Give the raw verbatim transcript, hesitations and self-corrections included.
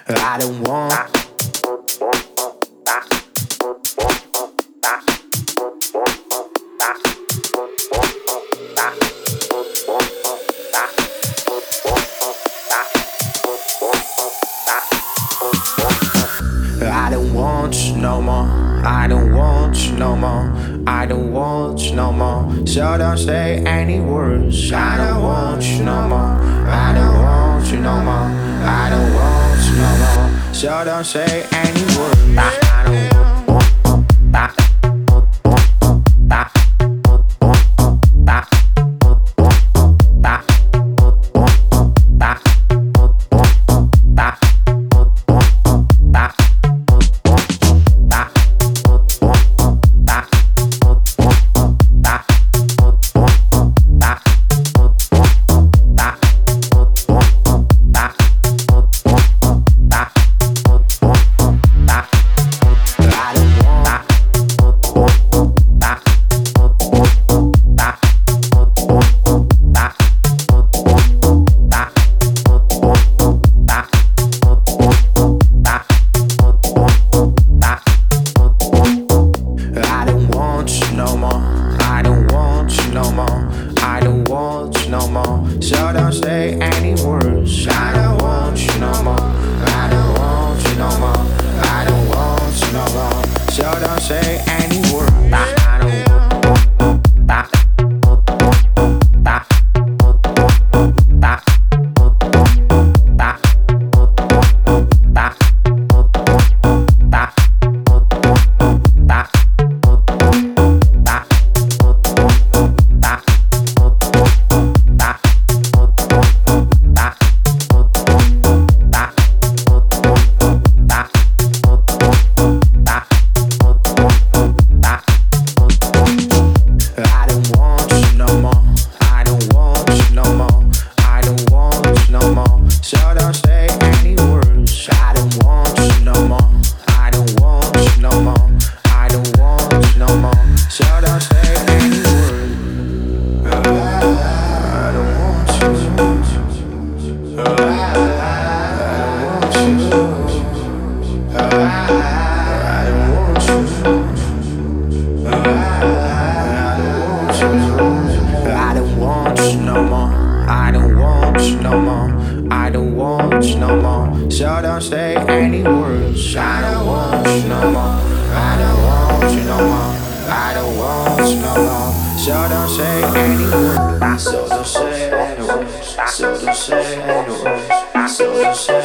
I don't want. I don't want you no more. I don't want you no more. I don't want you no more. So don't say any words. I don't want you no more. I don't want you no more. I don't want you no more. So don't say any words. I don't want. So don't say any words. I don't want you no more. I don't want you no more. I don't want you no more. So don't say any words. I don't want. I don't want you no more. I don't want you no more. I don't want you no more. So don't say any words. I don't want you no more. I don't want you no more. I don't want you no more. So don't say any words. So don't say any words. So don't say any words. So don't say